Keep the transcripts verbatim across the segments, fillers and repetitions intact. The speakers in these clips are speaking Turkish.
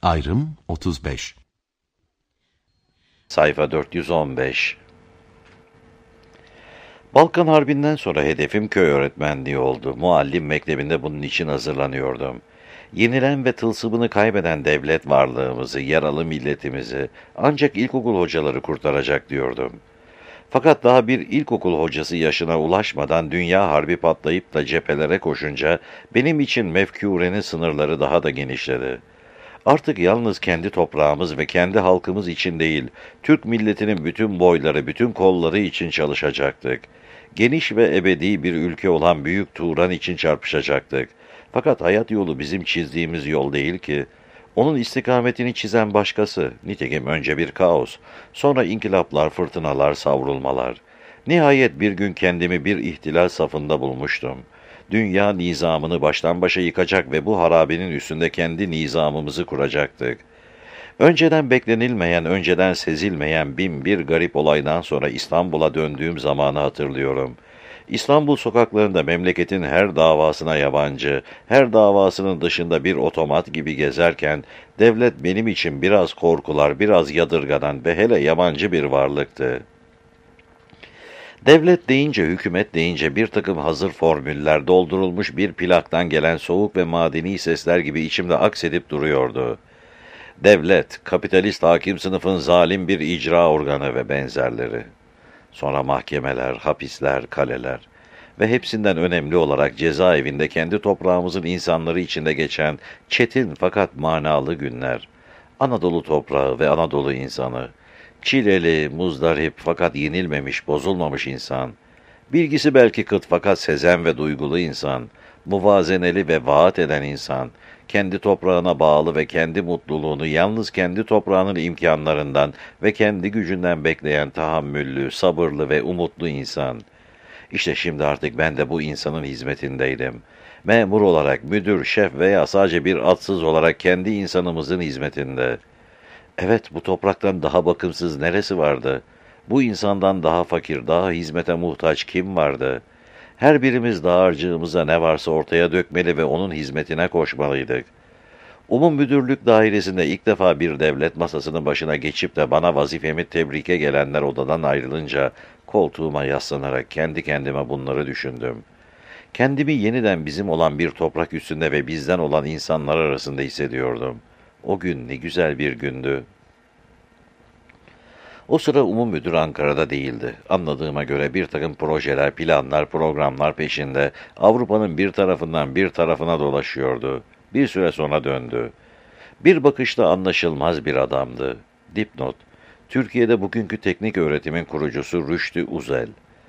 Ayrım otuz beş. Sayfa dört yüz on beş. Balkan Harbi'nden sonra hedefim köy öğretmenliği oldu. Muallim mektebinde bunun için hazırlanıyordum. Yenilen ve tılsımını kaybeden devlet varlığımızı, yaralı milletimizi ancak ilkokul hocaları kurtaracak diyordum. Fakat daha bir ilkokul hocası yaşına ulaşmadan dünya harbi patlayıp da cephelere koşunca benim için mefkûrenin sınırları daha da genişledi. Artık yalnız kendi toprağımız ve kendi halkımız için değil, Türk milletinin bütün boyları, bütün kolları için çalışacaktık. Geniş ve ebedi bir ülke olan Büyük Turan için çarpışacaktık. Fakat hayat yolu bizim çizdiğimiz yol değil ki. Onun istikametini çizen başkası. Nitekim önce bir kaos, sonra inkılaplar, fırtınalar, savrulmalar. Nihayet bir gün kendimi bir ihtilal safında bulmuştum. Dünya nizamını baştan başa yıkacak ve bu harabenin üstünde kendi nizamımızı kuracaktık. Önceden beklenilmeyen, önceden sezilmeyen bin bir garip olaydan sonra İstanbul'a döndüğüm zamanı hatırlıyorum. İstanbul sokaklarında memleketin her davasına yabancı, her davasının dışında bir otomat gibi gezerken, devlet benim için biraz korkular, biraz yadırganan ve hele yabancı bir varlıktı. Devlet deyince, hükümet deyince bir takım hazır formüller, doldurulmuş bir plaktan gelen soğuk ve madeni sesler gibi içimde aksedip duruyordu. Devlet, kapitalist hakim sınıfın zalim bir icra organı ve benzerleri. Sonra mahkemeler, hapisler, kaleler ve hepsinden önemli olarak cezaevinde kendi toprağımızın insanları içinde geçen çetin fakat manalı günler. Anadolu toprağı ve Anadolu insanı. Çileli, muzdarip fakat yenilmemiş, bozulmamış insan. Bilgisi belki kıt fakat sezen ve duygulu insan. Muvazeneli ve vaat eden insan. Kendi toprağına bağlı ve kendi mutluluğunu yalnız kendi toprağının imkanlarından ve kendi gücünden bekleyen tahammüllü, sabırlı ve umutlu insan. İşte şimdi artık ben de bu insanın hizmetindeydim. Memur olarak, müdür, şef veya sadece bir atsız olarak kendi insanımızın hizmetinde. Evet, bu topraktan daha bakımsız neresi vardı? Bu insandan daha fakir, daha hizmete muhtaç kim vardı? Her birimiz dağarcığımıza ne varsa ortaya dökmeli ve onun hizmetine koşmalıydık. Umum Müdürlük Dairesi'nde ilk defa bir devlet masasının başına geçip de bana vazifemi tebrike gelenler odadan ayrılınca koltuğuma yaslanarak kendi kendime bunları düşündüm. Kendimi yeniden bizim olan bir toprak üstünde ve bizden olan insanlar arasında hissediyordum. O gün ne güzel bir gündü. O sıra Umum Müdür Ankara'da değildi. Anladığıma göre bir takım projeler, planlar, programlar peşinde Avrupa'nın bir tarafından bir tarafına dolaşıyordu. Bir süre sonra döndü. Bir bakışta anlaşılmaz bir adamdı. Dipnot: Türkiye'de bugünkü teknik öğretimin kurucusu Rüştü Uzel.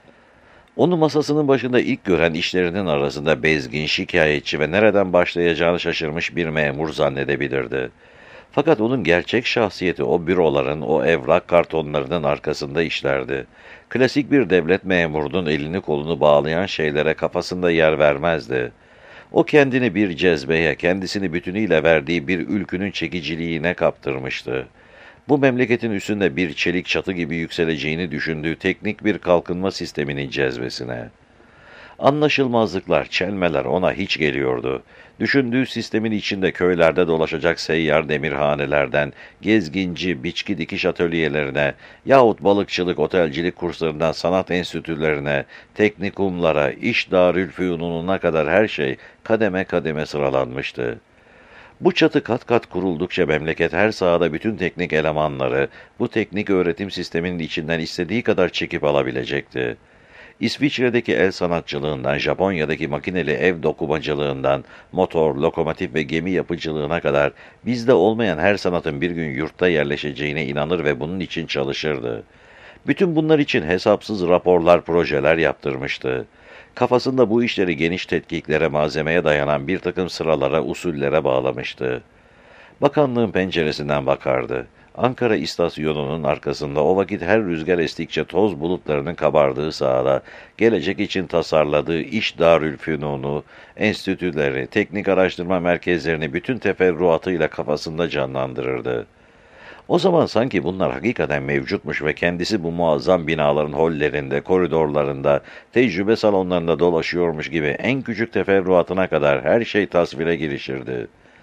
Onu masasının başında ilk gören işlerinin arasında bezgin, şikayetçi ve nereden başlayacağını şaşırmış bir memur zannedebilirdi. Fakat onun gerçek şahsiyeti o büroların, o evrak kartonlarının arkasında işlerdi. Klasik bir devlet memurunun elini kolunu bağlayan şeylere kafasında yer vermezdi. O kendini bir cezbeye, kendisini bütünüyle verdiği bir ülkünün çekiciliğine kaptırmıştı. Bu memleketin üstünde bir çelik çatı gibi yükseleceğini düşündüğü teknik bir kalkınma sisteminin cezbesine. Anlaşılmazlıklar, çelmeler ona hiç geliyordu. Düşündüğü sistemin içinde köylerde dolaşacak seyyar demirhanelerden, gezginci, biçki dikiş atölyelerine yahut balıkçılık, otelcilik kurslarından sanat enstitülerine, teknikumlara, iş darülfünununa kadar her şey kademe kademe sıralanmıştı. Bu çatı kat kat kuruldukça memleket her sahada bütün teknik elemanları bu teknik öğretim sisteminin içinden istediği kadar çekip alabilecekti. İsviçre'deki el sanatçılığından, Japonya'daki makineli ev dokumacılığından, motor, lokomotif ve gemi yapıcılığına kadar bizde olmayan her sanatın bir gün yurtta yerleşeceğine inanır ve bunun için çalışırdı. Bütün bunlar için hesapsız raporlar, projeler yaptırmıştı. Kafasında bu işleri geniş tetkiklere, malzemeye dayanan bir takım sıralara, usullere bağlamıştı. Bakanlığın penceresinden bakardı. Ankara istasyonunun arkasında o vakit her rüzgar estikçe toz bulutlarının kabardığı sahada, gelecek için tasarladığı iş darülfünunu, enstitüleri, teknik araştırma merkezlerini bütün teferruatıyla kafasında canlandırırdı. O zaman sanki bunlar hakikaten mevcutmuş ve kendisi bu muazzam binaların hollerinde, koridorlarında, tecrübe salonlarında dolaşıyormuş gibi en küçük teferruatına kadar her şey tasvire girişirdi.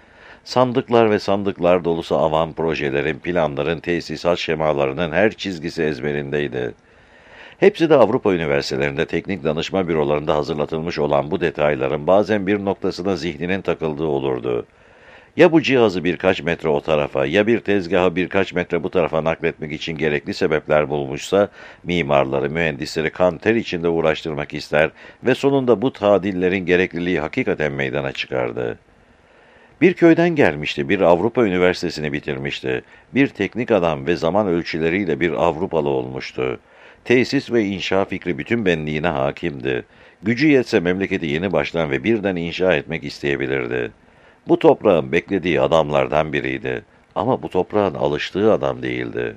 Sandıklar ve sandıklar dolusu avam projelerin, planların, tesisat şemalarının her çizgisi ezberindeydi. Hepsi de Avrupa üniversitelerinde teknik danışma bürolarında hazırlatılmış olan bu detayların bazen bir noktasına zihninin takıldığı olurdu. Ya bu cihazı birkaç metre o tarafa, ya bir tezgahı birkaç metre bu tarafa nakletmek için gerekli sebepler bulmuşsa, mimarları, mühendisleri kan ter içinde uğraştırmak ister ve sonunda bu tadillerin gerekliliği hakikaten meydana çıkardı. Bir köyden gelmişti, bir Avrupa üniversitesini bitirmişti. Bir teknik adam ve zaman ölçüleriyle bir Avrupalı olmuştu. Tesis ve inşa fikri bütün benliğine hakimdi. Gücü yetse memleketi yeni baştan ve birden inşa etmek isteyebilirdi. Bu toprağın beklediği adamlardan biriydi. Ama bu toprağın alıştığı adam değildi.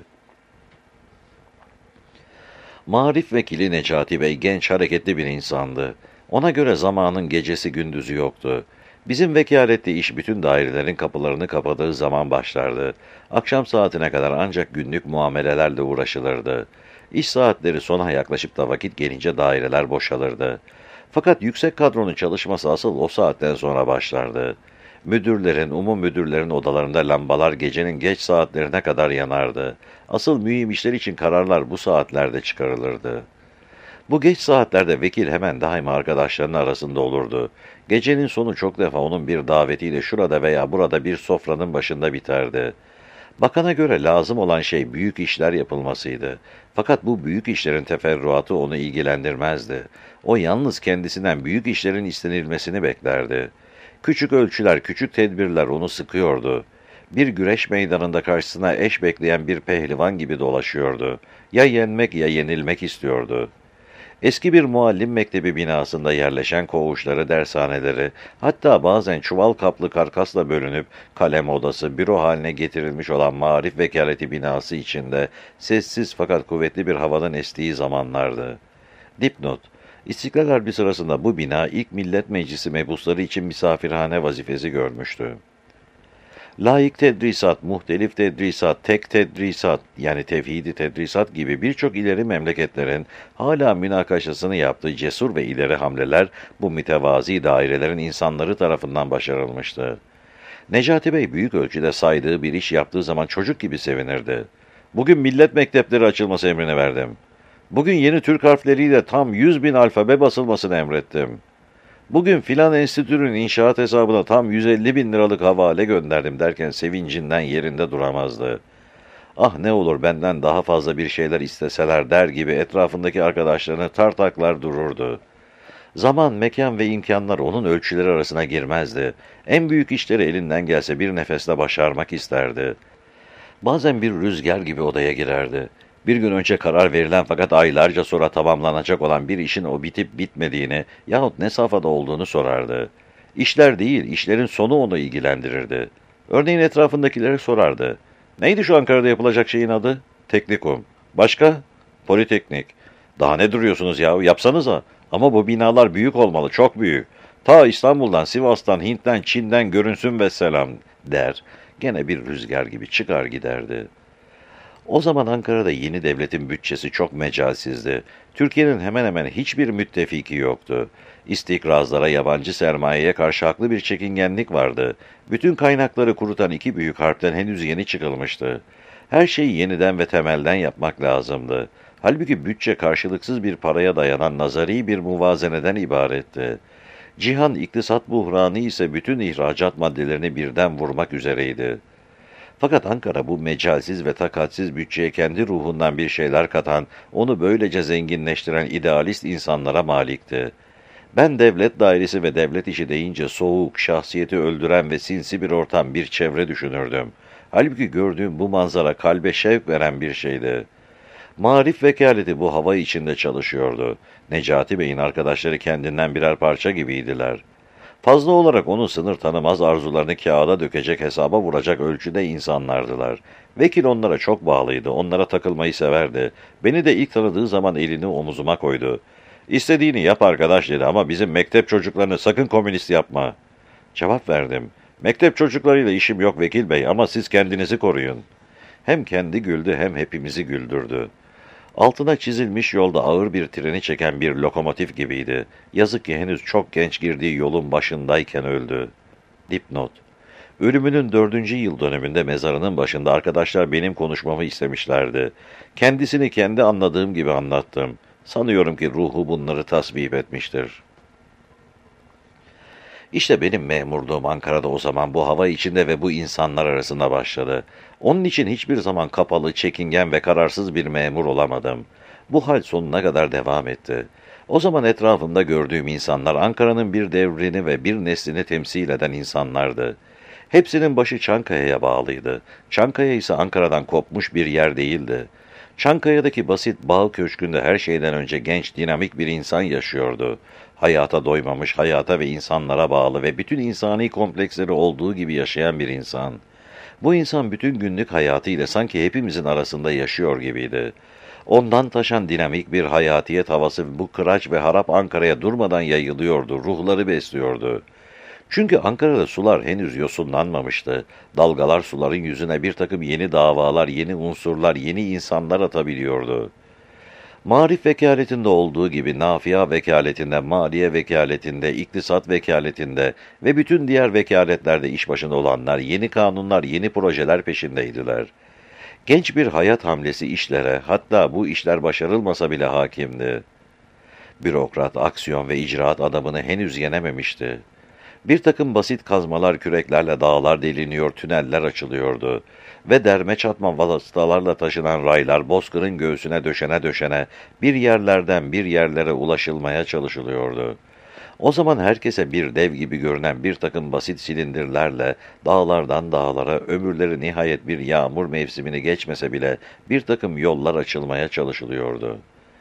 Marif vekili Necati Bey genç hareketli bir insandı. Ona göre zamanın gecesi gündüzü yoktu. Bizim vekalette iş bütün dairelerin kapılarını kapadığı zaman başlardı. Akşam saatine kadar ancak günlük muamelelerle uğraşılırdı. İş saatleri sona yaklaşıp da vakit gelince daireler boşalırdı. Fakat yüksek kadronun çalışması asıl o saatten sonra başlardı. Müdürlerin, umum müdürlerin odalarında lambalar gecenin geç saatlerine kadar yanardı. Asıl mühim işler için kararlar bu saatlerde çıkarılırdı. Bu geç saatlerde vekil hemen daima arkadaşlarının arasında olurdu. Gecenin sonu çok defa onun bir davetiyle şurada veya burada bir sofranın başında biterdi. Bakana göre lazım olan şey büyük işler yapılmasıydı. Fakat bu büyük işlerin teferruatı onu ilgilendirmezdi. O yalnız kendisinden büyük işlerin istenilmesini beklerdi. Küçük ölçüler, küçük tedbirler onu sıkıyordu. Bir güreş meydanında karşısına eş bekleyen bir pehlivan gibi dolaşıyordu. Ya yenmek ya yenilmek istiyordu. Eski bir muallim mektebi binasında yerleşen koğuşları, dershaneleri, hatta bazen çuval kaplı karkasla bölünüp kalem odası, büro haline getirilmiş olan Marif Vekaleti binası içinde sessiz fakat kuvvetli bir havanın estiği zamanlardı. Dipnot: İstiklal Harbi sırasında bu bina ilk Millet Meclisi mebusları için misafirhane vazifesi görmüştü. Laik tedrisat, muhtelif tedrisat, tek tedrisat yani tevhidi tedrisat gibi birçok ileri memleketlerin hala münakaşasını yaptığı cesur ve ileri hamleler bu mütevazi dairelerin insanları tarafından başarılmıştı. Necati Bey büyük ölçüde saydığı bir iş yaptığı zaman çocuk gibi sevinirdi. Bugün millet mektepleri açılması emrini verdim. Bugün yeni Türk harfleriyle tam yüz bin alfabe basılmasını emrettim. Bugün filan enstitünün inşaat hesabına tam yüz elli bin liralık havale gönderdim derken sevincinden yerinde duramazdı. Ah ne olur benden daha fazla bir şeyler isteseler der gibi etrafındaki arkadaşlarını tartaklar dururdu. Zaman, mekan ve imkanlar onun ölçüleri arasına girmezdi. En büyük işleri elinden gelse bir nefesle başarmak isterdi. Bazen bir rüzgar gibi odaya girerdi. Bir gün önce karar verilen fakat aylarca sonra tamamlanacak olan bir işin o bitip bitmediğini yahut ne safhada olduğunu sorardı. İşler değil, işlerin sonu onu ilgilendirirdi. Örneğin etrafındakileri sorardı. Neydi şu Ankara'da yapılacak şeyin adı? Teknikum. Başka? Politeknik. Daha ne duruyorsunuz yahu? Yapsanıza. Ama bu binalar büyük olmalı, çok büyük. Ta İstanbul'dan, Sivas'tan, Hint'ten, Çin'den görünsün ve selam der. Gene bir rüzgar gibi çıkar giderdi. O zaman Ankara'da yeni devletin bütçesi çok mecalsizdi. Türkiye'nin hemen hemen hiçbir müttefiki yoktu. İstikrazlara, yabancı sermayeye karşı haklı bir çekingenlik vardı. Bütün kaynakları kurutan iki büyük harpten henüz yeni çıkılmıştı. Her şeyi yeniden ve temelden yapmak lazımdı. Halbuki bütçe karşılıksız bir paraya dayanan nazari bir muvazeneden ibaretti. Cihan iktisat buhranı ise bütün ihracat maddelerini birden vurmak üzereydi. Fakat Ankara bu mecalsiz ve takatsiz bütçeye kendi ruhundan bir şeyler katan, onu böylece zenginleştiren idealist insanlara malikti. Ben devlet dairesi ve devlet işi deyince soğuk, şahsiyeti öldüren ve sinsi bir ortam, bir çevre düşünürdüm. Halbuki gördüğüm bu manzara kalbe şevk veren bir şeydi. Marif vekaleti bu hava içinde çalışıyordu. Necati Bey'in arkadaşları kendinden birer parça gibiydiler. Fazla olarak onun sınır tanımaz arzularını kağıda dökecek, hesaba vuracak ölçüde insanlardılar. Vekil onlara çok bağlıydı, onlara takılmayı severdi. Beni de ilk tanıdığı zaman elini omuzuma koydu. İstediğini yap arkadaş dedi ama bizim mektep çocuklarını sakın komünist yapma. Cevap verdim. Mektep çocuklarıyla işim yok vekil bey ama siz kendinizi koruyun. Hem kendi güldü hem hepimizi güldürdü. Altına çizilmiş yolda ağır bir treni çeken bir lokomotif gibiydi. Yazık ki henüz çok genç girdiği yolun başındayken öldü. Dipnot: Ölümünün dördüncü yıl dönümünde mezarının başında arkadaşlar benim konuşmamı istemişlerdi. Kendisini kendi anladığım gibi anlattım. Sanıyorum ki ruhu bunları tasvip etmiştir. İşte benim memurluğum Ankara'da o zaman bu hava içinde ve bu insanlar arasında başladı. Onun için hiçbir zaman kapalı, çekingen ve kararsız bir memur olamadım. Bu hal sonuna kadar devam etti. O zaman etrafımda gördüğüm insanlar Ankara'nın bir devrini ve bir neslini temsil eden insanlardı. Hepsinin başı Çankaya'ya bağlıydı. Çankaya ise Ankara'dan kopmuş bir yer değildi. Çankaya'daki basit bağ köşkünde her şeyden önce genç, dinamik bir insan yaşıyordu. Hayata doymamış, hayata ve insanlara bağlı ve bütün insani kompleksleri olduğu gibi yaşayan bir insan. Bu insan bütün günlük hayatıyla sanki hepimizin arasında yaşıyor gibiydi. Ondan taşan dinamik bir hayatiyet havası bu kıraç ve harap Ankara'ya durmadan yayılıyordu, ruhları besliyordu. Çünkü Ankara'da sular henüz yosunlanmamıştı. Dalgalar suların yüzüne bir takım yeni davalar, yeni unsurlar, yeni insanlar atabiliyordu. Marif vekaletinde olduğu gibi nafia vekaletinde, maliye vekaletinde, iktisat vekaletinde ve bütün diğer vekaletlerde iş başında olanlar yeni kanunlar, yeni projeler peşindeydiler. Genç bir hayat hamlesi işlere, hatta bu işler başarılmasa bile hakimdi. Bürokrat, aksiyon ve icraat adamını henüz yenememişti. Bir takım basit kazmalar, küreklerle dağlar deliniyor, tüneller açılıyordu ve derme çatma vasıtalarla taşınan raylar bozkırın göğsüne döşene döşene bir yerlerden bir yerlere ulaşılmaya çalışılıyordu. O zaman herkese bir dev gibi görünen bir takım basit silindirlerle dağlardan dağlara ömürleri nihayet bir yağmur mevsimini geçmese bile bir takım yollar açılmaya çalışılıyordu.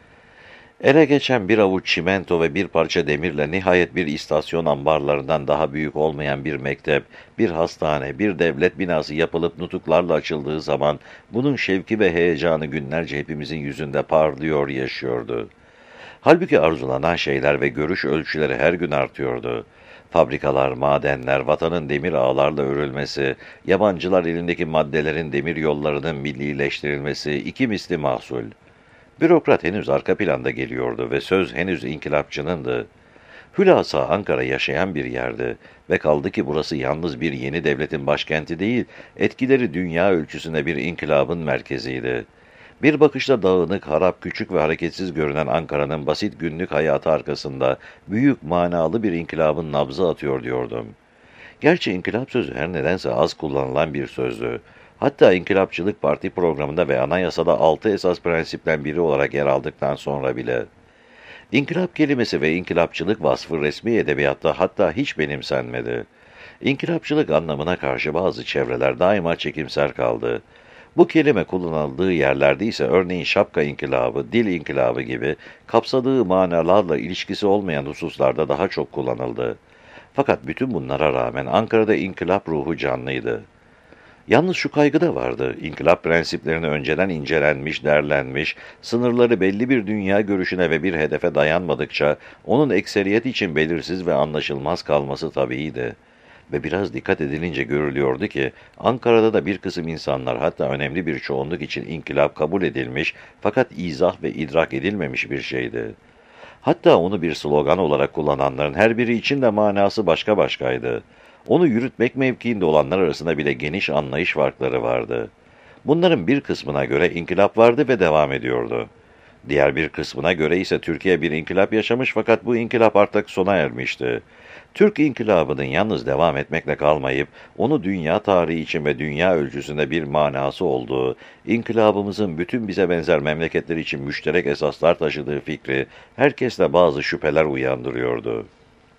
Ele geçen bir avuç çimento ve bir parça demirle nihayet bir istasyon ambarlarından daha büyük olmayan bir mektep, bir hastane, bir devlet binası yapılıp nutuklarla açıldığı zaman bunun şevki ve heyecanı günlerce hepimizin yüzünde parlıyor, yaşıyordu. Halbuki arzulanan şeyler ve görüş ölçüleri her gün artıyordu. Fabrikalar, madenler, vatanın demir ağlarla örülmesi, yabancılar elindeki maddelerin demir yollarının millileştirilmesi, iki misli mahsul. Bürokrat henüz arka planda geliyordu ve söz henüz inkılapçınındı. Hülasa Ankara yaşayan bir yerdi ve kaldı ki burası yalnız bir yeni devletin başkenti değil, etkileri dünya ölçüsünde bir inkılabın merkeziydi. Bir bakışta dağınık, harap, küçük ve hareketsiz görünen Ankara'nın basit günlük hayatı arkasında büyük manalı bir inkılabın nabzı atıyor diyordum. Gerçi inkılap sözü her nedense az kullanılan bir sözdü. Hatta İnkılapçılık Parti programında ve anayasada altı esas prensipten biri olarak yer aldıktan sonra bile. İnkılap kelimesi ve inkılapçılık vasfı resmi edebiyatta hatta hiç benimsenmedi. İnkılapçılık anlamına karşı bazı çevreler daima çekimser kaldı. Bu kelime kullanıldığı yerlerde ise örneğin şapka inkılabı, dil inkılabı gibi kapsadığı manalarla ilişkisi olmayan hususlarda daha çok kullanıldı. Fakat bütün bunlara rağmen Ankara'da inkılap ruhu canlıydı. Yalnız şu kaygı da vardı. İnkılap prensiplerini önceden incelenmiş, derlenmiş, sınırları belli bir dünya görüşüne ve bir hedefe dayanmadıkça onun ekseriyet için belirsiz ve anlaşılmaz kalması tabiiydi. Ve biraz dikkat edilince görülüyordu ki Ankara'da da bir kısım insanlar hatta önemli bir çoğunluk için inkılap kabul edilmiş fakat izah ve idrak edilmemiş bir şeydi. Hatta onu bir slogan olarak kullananların her biri için de manası başka başkaydı. Onu yürütmek mevkiinde olanlar arasında bile geniş anlayış farkları vardı. Bunların bir kısmına göre inkılap vardı ve devam ediyordu. Diğer bir kısmına göre ise Türkiye bir inkılap yaşamış fakat bu inkılap artık sona ermişti. Türk inkılabının yalnız devam etmekle kalmayıp, onu dünya tarihi için ve dünya ölçüsünde bir manası olduğu, inkılabımızın bütün bize benzer memleketler için müşterek esaslar taşıdığı fikri, herkeste bazı şüpheler uyandırıyordu.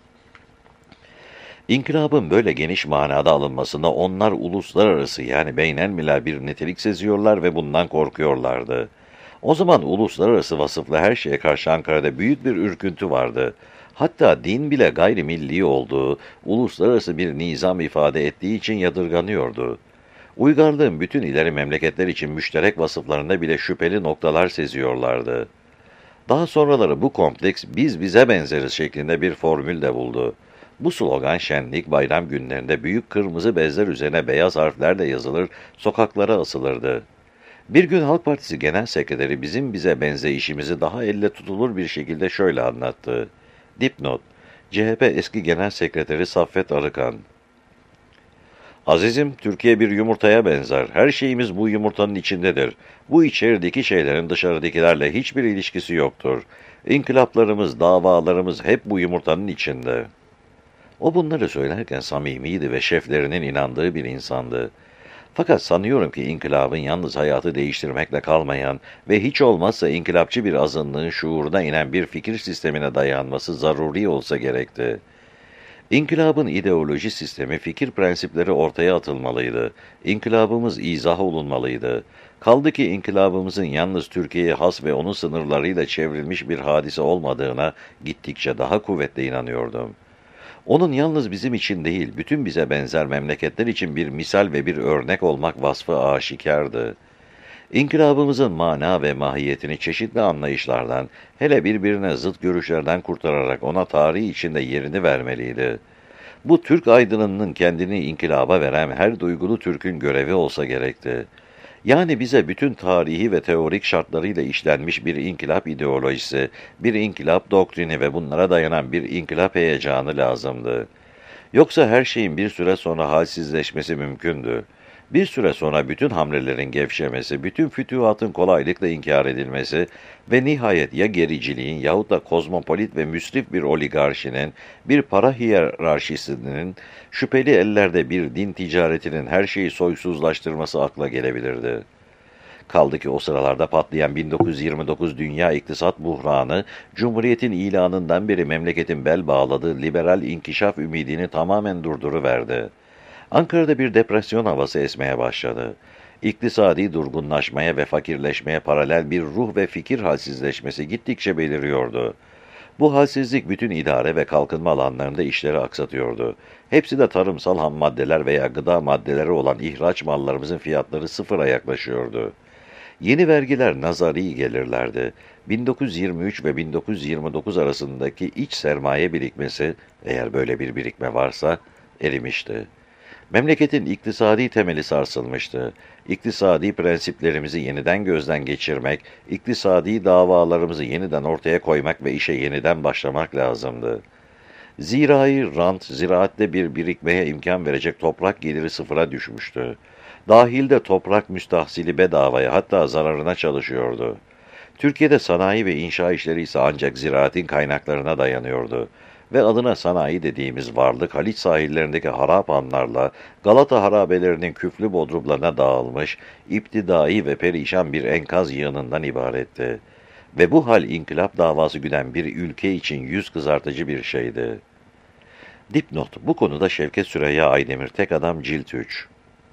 İnkılabın böyle geniş manada alınmasında onlar uluslararası yani beynelmilel bir nitelik seziyorlar ve bundan korkuyorlardı. O zaman uluslararası vasıflı her şeye karşı Ankara'da büyük bir ürküntü vardı. Hatta din bile gayrimilli olduğu, uluslararası bir nizam ifade ettiği için yadırganıyordu. Uygarlığın bütün ileri memleketler için müşterek vasıflarında bile şüpheli noktalar seziyorlardı. Daha sonraları bu kompleks biz bize benzeriz şeklinde bir formül de buldu. Bu slogan şenlik, bayram günlerinde büyük kırmızı bezler üzerine beyaz harflerle yazılır, sokaklara asılırdı. Bir gün Halk Partisi Genel Sekreteri bizim bize benzeyişimizi daha elle tutulur bir şekilde şöyle anlattı. Dipnot: C H P eski Genel Sekreteri Saffet Arıkan. Azizim, Türkiye bir yumurtaya benzer. Her şeyimiz bu yumurtanın içindedir. Bu içerideki şeylerin dışarıdakilerle hiçbir ilişkisi yoktur. İnkılaplarımız, davalarımız hep bu yumurtanın içinde. O bunları söylerken samimiydi ve şeflerinin inandığı bir insandı. Fakat sanıyorum ki inkılabın yalnız hayatı değiştirmekle kalmayan ve hiç olmazsa inkılapçı bir azınlığın şuuruna inen bir fikir sistemine dayanması zaruri olsa gerekti. İnkılabın ideoloji sistemi, fikir prensipleri ortaya atılmalıydı. İnkılabımız izah olunmalıydı. Kaldı ki inkılabımızın yalnız Türkiye'ye has ve onun sınırlarıyla çevrilmiş bir hadise olmadığına gittikçe daha kuvvetle inanıyordum. Onun yalnız bizim için değil, bütün bize benzer memleketler için bir misal ve bir örnek olmak vasfı aşikardı. İnkılabımızın mana ve mahiyetini çeşitli anlayışlardan, hele birbirine zıt görüşlerden kurtararak ona tarih içinde yerini vermeliydi. Bu Türk aydınının kendini inkılaba veren her duygulu Türk'ün görevi olsa gerekti. Yani bize bütün tarihi ve teorik şartlarıyla işlenmiş bir inkılap ideolojisi, bir inkılap doktrini ve bunlara dayanan bir inkılap heyecanı lazımdı. Yoksa her şeyin bir süre sonra halsizleşmesi mümkündü. Bir süre sonra bütün hamlelerin gevşemesi, bütün fütühatın kolaylıkla inkar edilmesi ve nihayet ya gericiliğin yahut da kozmopolit ve müsrif bir oligarşinin, bir para hiyerarşisinin, şüpheli ellerde bir din ticaretinin her şeyi soysuzlaştırması akla gelebilirdi. Kaldı ki o sıralarda patlayan bin dokuz yüz yirmi dokuz Dünya İktisat Buhranı, Cumhuriyet'in ilanından beri memleketin bel bağladığı liberal inkişaf ümidini tamamen durduruverdi. Ankara'da bir depresyon havası esmeye başladı. İktisadi durgunlaşmaya ve fakirleşmeye paralel bir ruh ve fikir halsizleşmesi gittikçe beliriyordu. Bu halsizlik bütün idare ve kalkınma alanlarında işleri aksatıyordu. Hepsi de tarımsal ham maddeler veya gıda maddeleri olan ihraç mallarımızın fiyatları sıfıra yaklaşıyordu. Yeni vergiler nazari gelirlerdi. bin dokuz yüz yirmi üç ve bin dokuz yüz yirmi dokuz arasındaki iç sermaye birikmesi, eğer böyle bir birikme varsa, erimişti. Memleketin iktisadi temeli sarsılmıştı. İktisadi prensiplerimizi yeniden gözden geçirmek, iktisadi davalarımızı yeniden ortaya koymak ve işe yeniden başlamak lazımdı. Zirai rant, ziraatte bir birikmeye imkan verecek toprak geliri sıfıra düşmüştü. Dahilde toprak müstahsili bedavaya, hatta zararına çalışıyordu. Türkiye'de sanayi ve inşa işleri ise ancak ziraatin kaynaklarına dayanıyordu. Ve adına sanayi dediğimiz varlık Haliç sahillerindeki harap hanlarla Galata harabelerinin küflü bodrumlarına dağılmış, iptidai ve perişan bir enkaz yığınından ibaretti. Ve bu hal inkılap davası güden bir ülke için yüz kızartıcı bir şeydi. Dipnot: bu konuda Şevket Süreyya Aydemir, Tek Adam, Cilt üç.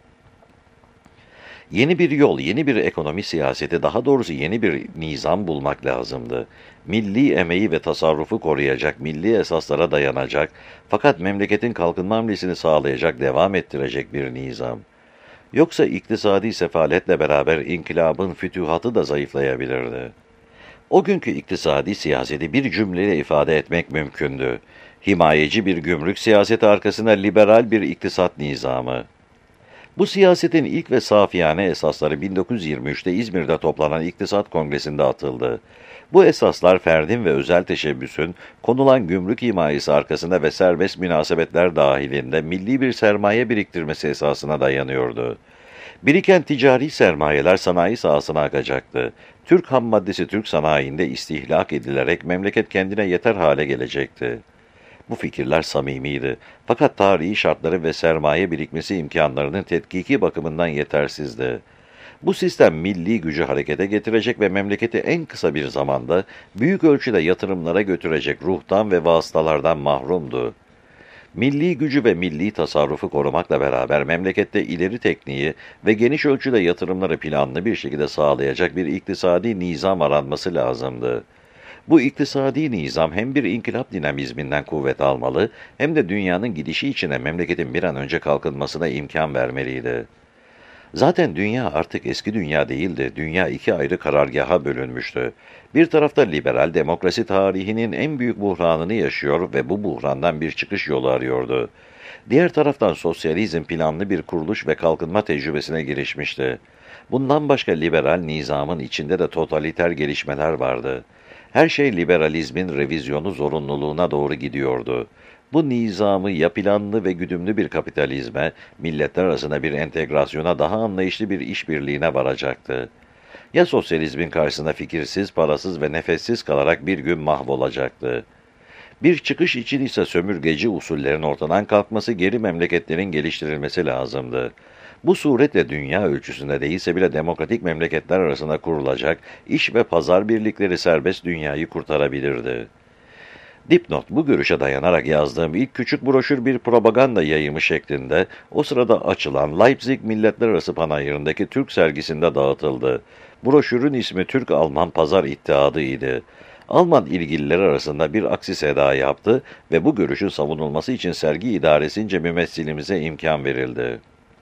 Yeni bir yol, yeni bir ekonomi siyaseti, daha doğrusu yeni bir nizam bulmak lazımdı. Milli emeği ve tasarrufu koruyacak, milli esaslara dayanacak, fakat memleketin kalkınma hamlesini sağlayacak, devam ettirecek bir nizam. Yoksa iktisadi sefaletle beraber inkılabın fütühatı da zayıflayabilirdi. O günkü iktisadi siyaseti bir cümleyle ifade etmek mümkündü. Himayeci bir gümrük siyaseti arkasında liberal bir iktisat nizamı. Bu siyasetin ilk ve safiyane esasları bin dokuz yüz yirmi üçte İzmir'de toplanan İktisat Kongresi'nde atıldı. Bu esaslar ferdin ve özel teşebbüsün konulan gümrük himayesi arkasında ve serbest münasebetler dahilinde milli bir sermaye biriktirmesi esasına dayanıyordu. Biriken ticari sermayeler sanayi sahasına akacaktı. Türk ham maddesi Türk sanayinde istihlak edilerek memleket kendine yeter hale gelecekti. Bu fikirler samimiydi. Fakat tarihi şartları ve sermaye birikmesi imkanlarının tetkiki bakımından yetersizdi. Bu sistem milli gücü harekete getirecek ve memleketi en kısa bir zamanda büyük ölçüde yatırımlara götürecek ruhtan ve vasıtalardan mahrumdu. Milli gücü ve milli tasarrufu korumakla beraber memlekette ileri tekniği ve geniş ölçüde yatırımları planlı bir şekilde sağlayacak bir iktisadi nizam aranması lazımdı. Bu iktisadi nizam hem bir inkılap dinamizminden kuvvet almalı, hem de dünyanın gidişi içine memleketin bir an önce kalkınmasına imkan vermeliydi. Zaten dünya artık eski dünya değildi, dünya iki ayrı karargaha bölünmüştü. Bir tarafta liberal demokrasi tarihinin en büyük buhranını yaşıyor ve bu buhrandan bir çıkış yolu arıyordu. Diğer taraftan sosyalizm planlı bir kuruluş ve kalkınma tecrübesine girişmişti. Bundan başka liberal nizamın içinde de totaliter gelişmeler vardı. Her şey liberalizmin revizyonu zorunluluğuna doğru gidiyordu. Bu nizamı ya planlı ve güdümlü bir kapitalizme, milletler arasında bir entegrasyona, daha anlayışlı bir işbirliğine varacaktı. Ya sosyalizmin karşısında fikirsiz, parasız ve nefessiz kalarak bir gün mahvolacaktı. Bir çıkış için ise sömürgeci usullerin ortadan kalkması, geri memleketlerin geliştirilmesi lazımdı. Bu suretle dünya ölçüsünde değilse bile demokratik memleketler arasında kurulacak iş ve pazar birlikleri serbest dünyayı kurtarabilirdi. Dipnot, bu görüşe dayanarak yazdığım ilk küçük broşür bir propaganda yayımı şeklinde o sırada açılan Leipzig Milletler Arası Panayırı'ndaki Türk sergisinde dağıtıldı. Broşürün ismi Türk-Alman Pazar İttihadı idi. Alman ilgililer arasında bir aksi seda yaptı ve bu görüşün savunulması için sergi idaresince mümessilimize imkan verildi.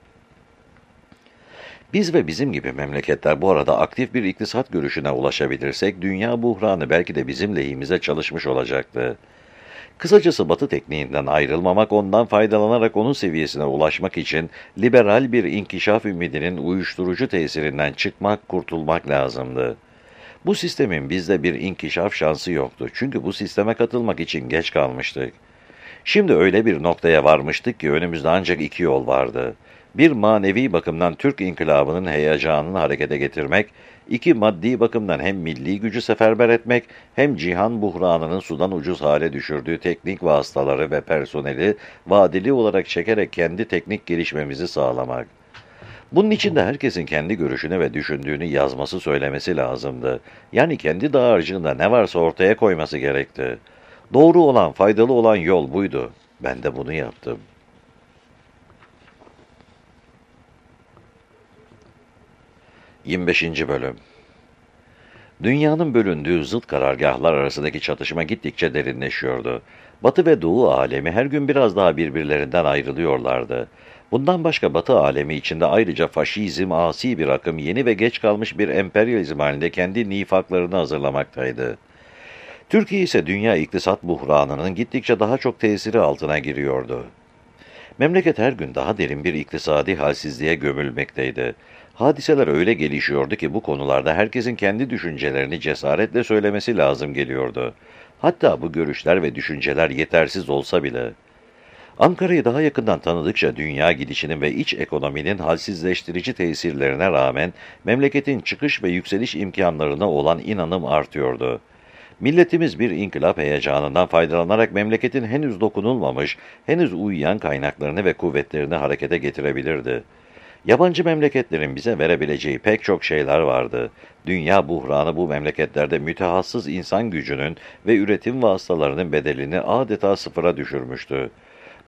Biz ve bizim gibi memleketler bu arada aktif bir iktisat görüşüne ulaşabilirsek, dünya buhranı belki de bizim lehimize çalışmış olacaktı. Kısacası Batı tekniğinden ayrılmamak, ondan faydalanarak onun seviyesine ulaşmak için liberal bir inkişaf ümidinin uyuşturucu tesirinden çıkmak, kurtulmak lazımdı. Bu sistemin bizde bir inkişaf şansı yoktu. Çünkü bu sisteme katılmak için geç kalmıştık. Şimdi öyle bir noktaya varmıştık ki önümüzde ancak iki yol vardı. Bir, manevi bakımdan Türk inkılabının heyecanını harekete getirmek; iki, maddi bakımdan hem milli gücü seferber etmek, hem cihan buhranının sudan ucuz hale düşürdüğü teknik vasıtaları ve personeli vadeli olarak çekerek kendi teknik gelişmemizi sağlamak. Bunun için de herkesin kendi görüşünü ve düşündüğünü yazması, söylemesi lazımdı. Yani kendi dağarcığında ne varsa ortaya koyması gerekti. Doğru olan, faydalı olan yol buydu. Ben de bunu yaptım. yirmi beşinci. Bölüm. Dünyanın bölündüğü zıt karargâhlar arasındaki çatışma gittikçe derinleşiyordu. Batı ve Doğu alemi her gün biraz daha birbirlerinden ayrılıyorlardı. Bundan başka Batı alemi içinde ayrıca faşizm, asi bir akım, yeni ve geç kalmış bir emperyalizm halinde kendi nifaklarını hazırlamaktaydı. Türkiye ise dünya iktisat buhranının gittikçe daha çok tesiri altına giriyordu. Memleket her gün daha derin bir iktisadi halsizliğe gömülmekteydi. Hadiseler öyle gelişiyordu ki bu konularda herkesin kendi düşüncelerini cesaretle söylemesi lazım geliyordu. Hatta bu görüşler ve düşünceler yetersiz olsa bile. Ankara'yı daha yakından tanıdıkça dünya gidişinin ve iç ekonominin halsizleştirici tesirlerine rağmen memleketin çıkış ve yükseliş imkanlarına olan inanım artıyordu. Milletimiz bir inkılap heyecanından faydalanarak memleketin henüz dokunulmamış, henüz uyuyan kaynaklarını ve kuvvetlerini harekete getirebilirdi. Yabancı memleketlerin bize verebileceği pek çok şeyler vardı. Dünya buhranı bu memleketlerde mütehassıs insan gücünün ve üretim vasıtalarının bedelini adeta sıfıra düşürmüştü.